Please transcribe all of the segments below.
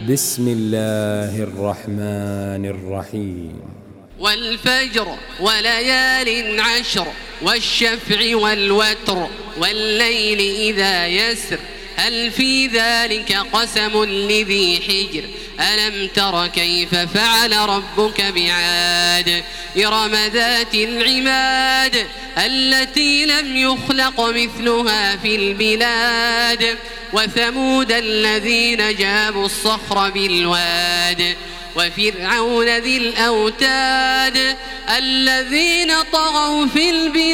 بسم الله الرحمن الرحيم. والفجر وليال عشر والشفع والوتر والليل إذا يسر هل في ذلك قسم لذي حجر ألم تر كيف فعل ربك بعاد إرم ذات العماد التي لم يخلق مثلها في البلاد وثمود الذين جابوا الصخر بالواد وفرعون ذي الأوتاد الذين طغوا في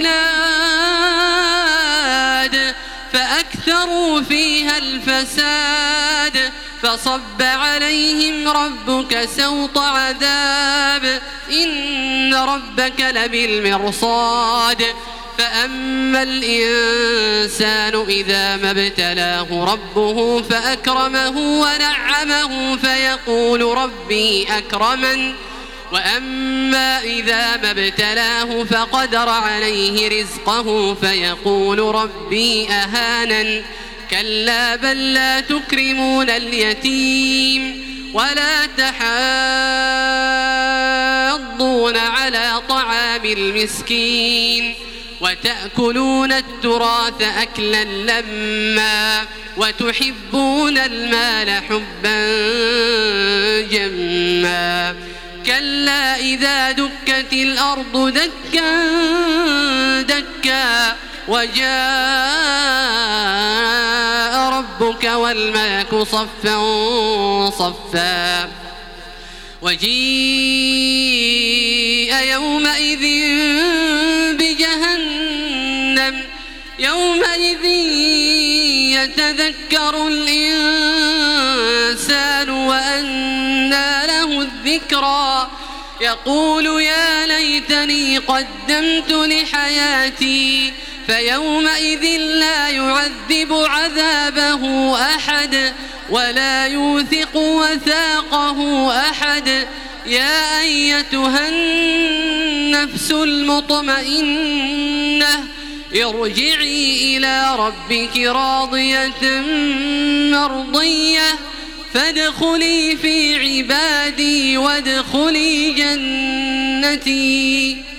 البلاد فأكثروا فيها الفساد فصب عليهم ربك سوط عذاب إن ربك لبالمرصاد فأما الإنسان إذا ما ابتلاه ربه فأكرمه ونعمه فيقول ربي أكرمن وأما إذا ما ابتلاه فقدر عليه رزقه فيقول ربي أهانن كلا بل لا تكرمون اليتيم ولا تحاضون على طعام المسكين وتأكلون التراث أكلا لما وتحبون المال حبا جما كلا إذا دكت الأرض دكا دكا وجاء ربك والملك صفا صفا وجيء يومئذ بجهنم يومئذ يتذكر الإنسان وأنى له الذكرى يقول يا ليتني قدمت لحياتي فيومئذ لا يعذب عذابه أحد ولا يوثق وثاقه أحد يا أيتها النفس المطمئنة ارجعي إلى ربك راضية مرضية فادخلي في عبادي وادخلي جنتي.